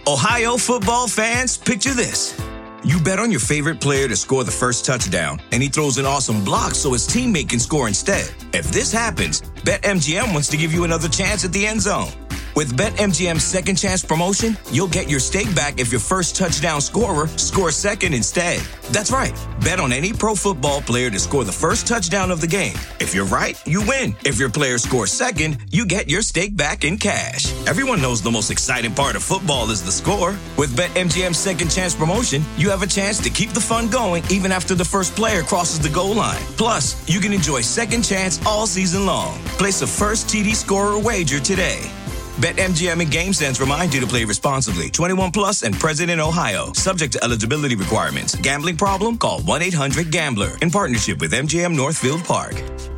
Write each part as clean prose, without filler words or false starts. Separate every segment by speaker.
Speaker 1: Ohio football fans, picture this. You bet on your favorite player to score the first touchdown, and he throws an awesome block so his teammate can score instead. If this happens, BetMGM wants to give you another chance at the end zone. With BetMGM's second chance promotion, you'll get your stake back if your first touchdown scorer scores second instead. That's right. Bet on any pro football player to score the first touchdown of the game. If you're right, you win. If your player scores second, you get your stake back in cash. Everyone knows the most exciting part of football is the score. With BetMGM's second chance promotion, you have a chance to keep the fun going even after the first player crosses the goal line. Plus, you can enjoy second chance all season long. Place a first TD scorer wager today. BetMGM and GameSense remind you to play responsibly. 21 plus and present in Ohio. Subject to eligibility requirements. Gambling problem? Call 1-800-GAMBLER. In partnership with MGM Northfield Park.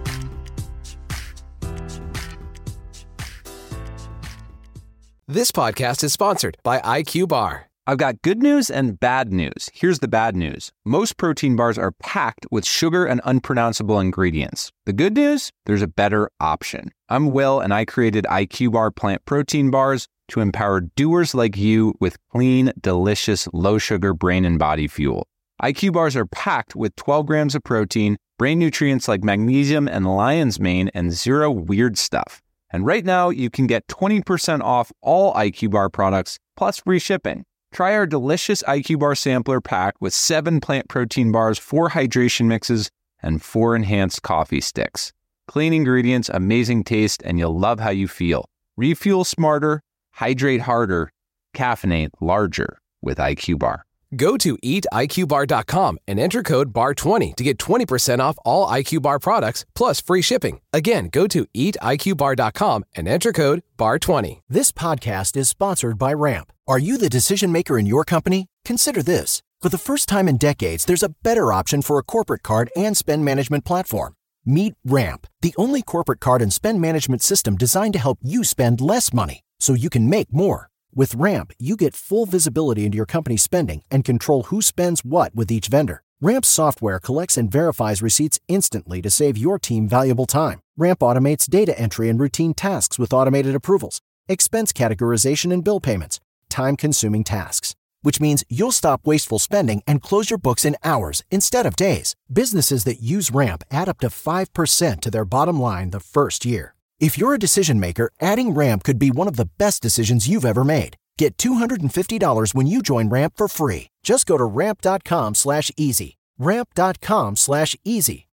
Speaker 2: This podcast is sponsored by IQ Bar.
Speaker 3: I've got good news and bad news. Here's the bad news. Most protein bars are packed with sugar and unpronounceable ingredients. The good news? There's a better option. I'm Will, and I created IQ Bar plant protein bars to empower doers like you with clean, delicious, low-sugar brain and body fuel. IQ Bars are packed with 12 grams of protein, brain nutrients like magnesium and lion's mane, and zero weird stuff. And right now, you can get 20% off all IQ Bar products, plus free shipping. Try our delicious IQ Bar sampler pack with 7 plant protein bars, 4 hydration mixes, and 4 enhanced coffee sticks. Clean ingredients, amazing taste, and you'll love how you feel. Refuel smarter, hydrate harder, caffeinate larger with IQ Bar.
Speaker 2: Go to eatiqbar.com and enter code BAR20 to get 20% off all IQ Bar products, plus free shipping. Again, go to eatiqbar.com and enter code BAR20.
Speaker 4: This podcast is sponsored by Ramp. Are you the decision maker in your company? Consider this. For the first time in decades, there's a better option for a corporate card and spend management platform. Meet Ramp, the only corporate card and spend management system designed to help you spend less money so you can make more. With Ramp, you get full visibility into your company's spending and control who spends what with each vendor. Ramp's software collects and verifies receipts instantly to save your team valuable time. Ramp automates data entry and routine tasks with automated approvals, expense categorization and bill payments, time-consuming tasks, which means you'll stop wasteful spending and close your books in hours instead of days. Businesses that use Ramp add up to 5% to their bottom line the first year. If you're a decision maker, adding Ramp could be one of the best decisions you've ever made. Get $250 when you join Ramp for free. Just go to ramp.com/easy. Ramp.com/easy.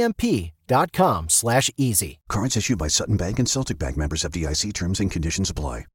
Speaker 4: RAMP.com/easy.
Speaker 5: Cards issued by Sutton Bank and Celtic Bank, members FDIC. Terms and conditions apply.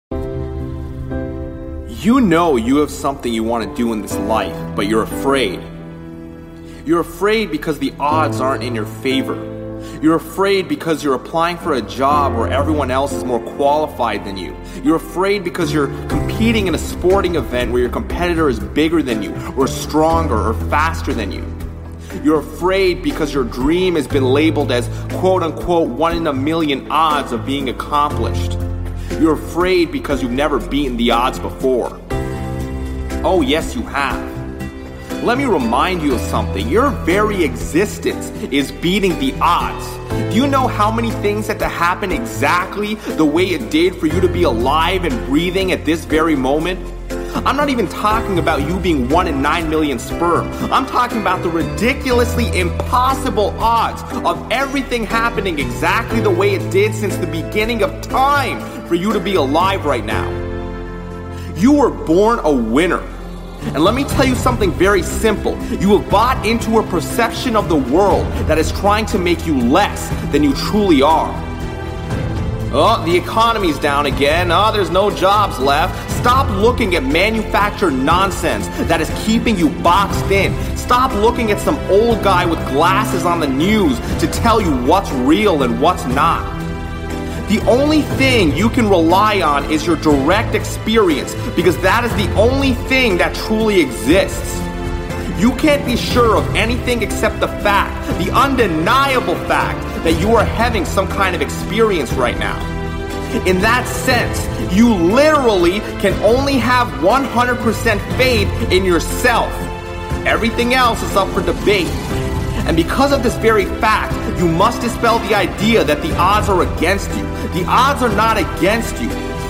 Speaker 6: You know you have something you want to do in this life, but you're afraid. You're afraid because the odds aren't in your favor. You're afraid because you're applying for a job where everyone else is more qualified than you. You're afraid because you're competing in a sporting event where your competitor is bigger than you, or stronger, or faster than you. You're afraid because your dream has been labeled as quote-unquote 1 in a million odds of being accomplished. You're afraid because you've never beaten the odds before. Oh, yes, you have. Let me remind you of something. Your very existence is beating the odds. Do you know how many things had to happen exactly the way it did for you to be alive and breathing at this very moment? I'm not even talking about you being 1 in 9 million sperm. I'm talking about the ridiculously impossible odds of everything happening exactly the way it did since the beginning of time for you to be alive right now. You were born a winner. And let me tell you something very simple. You have bought into a perception of the world that is trying to make you less than you truly are. Oh, the economy's down again. Oh, there's no jobs left. Stop looking at manufactured nonsense that is keeping you boxed in. Stop looking at some old guy with glasses on the news to tell you what's real and what's not. The only thing you can rely on is your direct experience, because that is the only thing that truly exists. You can't be sure of anything except the fact, the undeniable fact, that you are having some kind of experience right now. In that sense, you literally can only have 100% faith in yourself. Everything else is up for debate. And because of this very fact, you must dispel the idea that the odds are against you. The odds are not against you.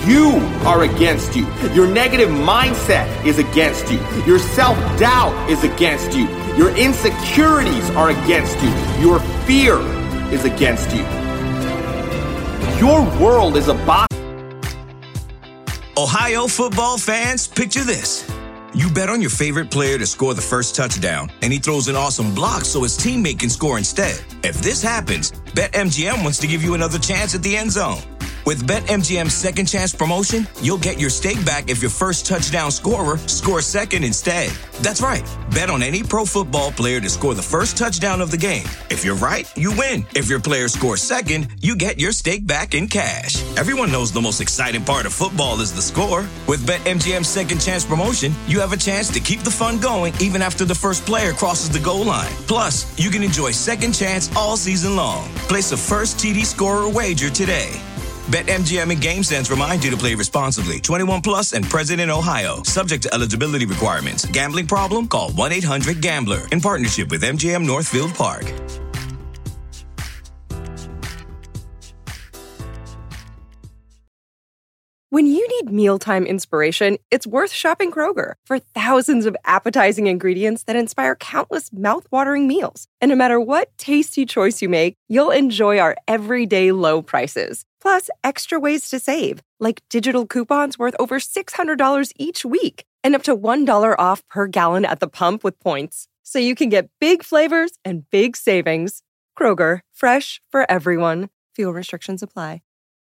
Speaker 6: you are against you. Your negative mindset is against you. Your self-doubt is against you. Your insecurities are against you. Your fear is against you. Your world is a box.
Speaker 1: Ohio football fans, picture this. You bet on your favorite player to score the first touchdown, and he throws an awesome block so his teammate can score instead. If this happens, BetMGM wants to give you another chance at the end zone. With BetMGM's second chance promotion, you'll get your stake back if your first touchdown scorer scores second instead. That's right. Bet on any pro football player to score the first touchdown of the game. If you're right, you win. If your player scores second, you get your stake back in cash. Everyone knows the most exciting part of football is the score. With BetMGM's second chance promotion, you have a chance to keep the fun going even after the first player crosses the goal line. Plus, you can enjoy second chance all season long. Place a first TD scorer wager today. BetMGM and GameSense remind you to play responsibly. 21 plus and present in Ohio. Subject to eligibility requirements. Gambling problem? Call 1-800-GAMBLER. In partnership with MGM Northfield Park.
Speaker 7: When you need mealtime inspiration, it's worth shopping Kroger. For thousands of appetizing ingredients that inspire countless mouth-watering meals. And no matter what tasty choice you make, you'll enjoy our everyday low prices. Plus, extra ways to save, like digital coupons worth over $600 each week and up to $1 off per gallon at the pump with points. So you can get big flavors and big savings. Kroger, fresh for everyone. Fuel restrictions apply.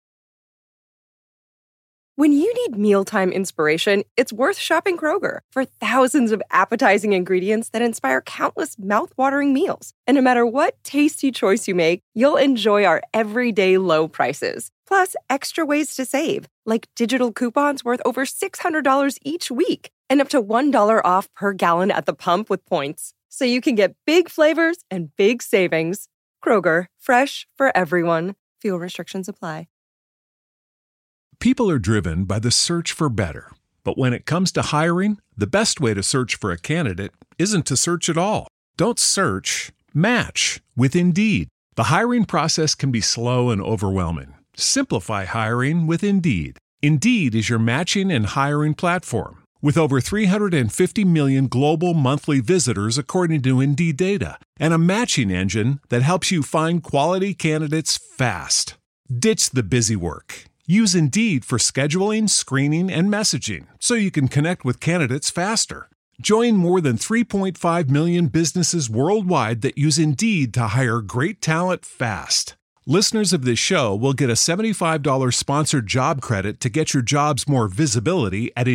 Speaker 7: When you need mealtime inspiration, it's worth shopping Kroger. For thousands of appetizing ingredients that inspire countless mouth-watering meals. And no matter what tasty choice you make, you'll enjoy our everyday low prices. Plus, extra ways to save, like digital coupons worth over $600 each week and up to $1 off per gallon at the pump with points. So you can get big flavors and big savings. Kroger, fresh for everyone. Fuel restrictions apply.
Speaker 8: People are driven by the search for better. But when it comes to hiring, the best way to search for a candidate isn't to search at all. Don't search, match with Indeed. The hiring process can be slow and overwhelming. Simplify hiring with Indeed. Indeed is your matching and hiring platform. With over 350 million global monthly visitors according to Indeed data, and a matching engine that helps you find quality candidates fast. Ditch the busy work. Use Indeed for scheduling, screening, and messaging so you can connect with candidates faster. Join more than 3.5 million businesses worldwide that use Indeed to hire great talent fast. Listeners of this show will get a $75 sponsored job credit to get your jobs more visibility at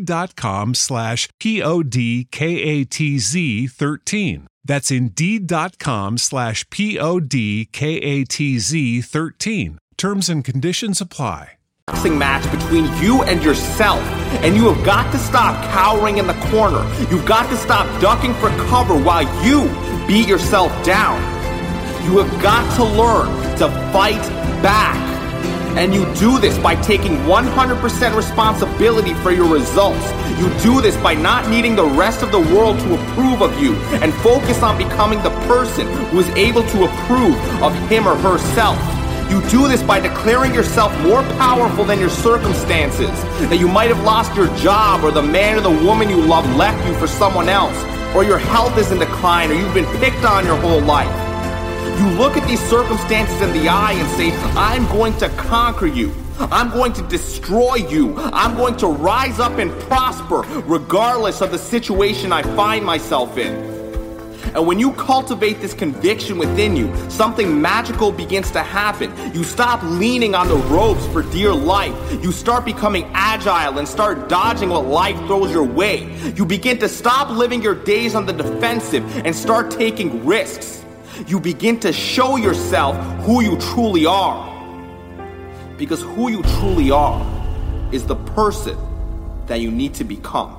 Speaker 8: Indeed.com/PODKATZ13. That's Indeed.com/PODKATZ13. Terms and conditions apply.
Speaker 6: Boxing match between you and yourself, and you have got to stop cowering in the corner. You've got to stop ducking for cover while you beat yourself down. You have got to learn to fight back, and you do this by taking 100% responsibility for your results. You do this by not needing the rest of the world to approve of you and focus on becoming the person who is able to approve of him or herself. You do this by declaring yourself more powerful than your circumstances, that you might have lost your job, or the man or the woman you love left you for someone else, or your health is in decline, or you've been picked on your whole life. You look at these circumstances in the eye and say, I'm going to conquer you. I'm going to destroy you. I'm going to rise up and prosper regardless of the situation I find myself in. And when you cultivate this conviction within you, something magical begins to happen. You stop leaning on the ropes for dear life. You start becoming agile and start dodging what life throws your way. You begin to stop living your days on the defensive and start taking risks. You begin to show yourself who you truly are. Because who you truly are is the person that you need to become.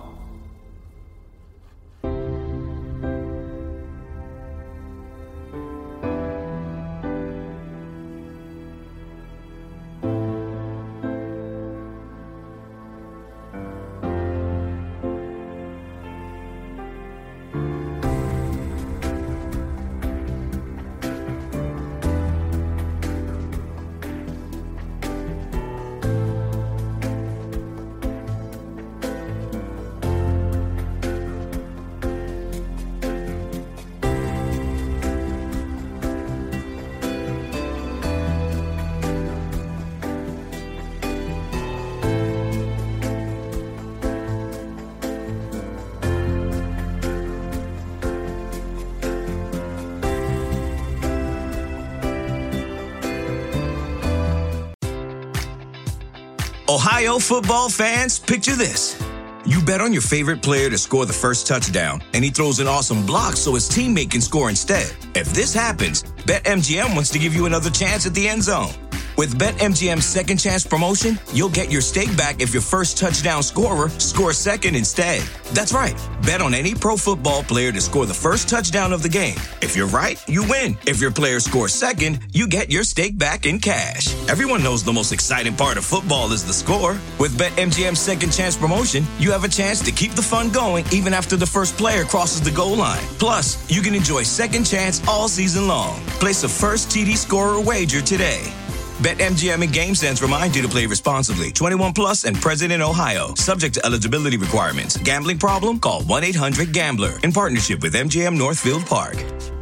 Speaker 1: Ohio football fans, picture this. You bet on your favorite player to score the first touchdown, and he throws an awesome block so his teammate can score instead. If this happens, BetMGM wants to give you another chance at the end zone. With BetMGM's second chance promotion, you'll get your stake back if your first touchdown scorer scores second instead. That's right. Bet on any pro football player to score the first touchdown of the game. If you're right, you win. If your player scores second, you get your stake back in cash. Everyone knows the most exciting part of football is the score. With BetMGM's second chance promotion, you have a chance to keep the fun going even after the first player crosses the goal line. Plus, you can enjoy second chance all season long. Place a first TD scorer wager today. BetMGM and GameSense remind you to play responsibly. 21 plus and present in Ohio. Subject to eligibility requirements. Gambling problem? Call 1-800-GAMBLER. In partnership with MGM Northfield Park.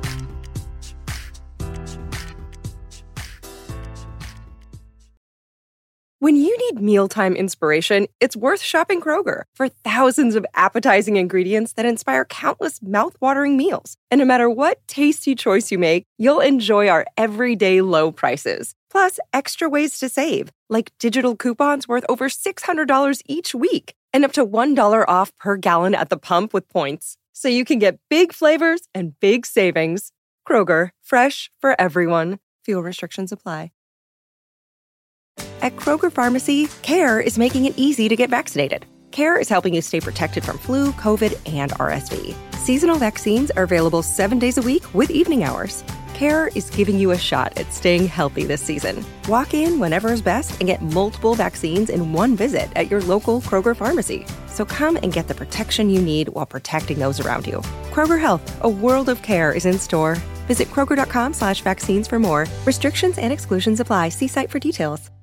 Speaker 7: When you need mealtime inspiration, it's worth shopping Kroger for thousands of appetizing ingredients that inspire countless mouth-watering meals. And no matter what tasty choice you make, you'll enjoy our everyday low prices. Plus, extra ways to save, like digital coupons worth over $600 each week and up to $1 off per gallon at the pump with points. So you can get big flavors and big savings. Kroger, fresh for everyone. Fuel restrictions apply. At Kroger Pharmacy, CARE is making it easy to get vaccinated. CARE is helping you stay protected from flu, COVID, and RSV. Seasonal vaccines are available 7 days a week with evening hours. CARE is giving you a shot at staying healthy this season. Walk in whenever is best and get multiple vaccines in one visit at your local Kroger Pharmacy. So come and get the protection you need while protecting those around you. Kroger Health, a world of care is in store. Visit Kroger.com/vaccines for more. Restrictions and exclusions apply. See site for details.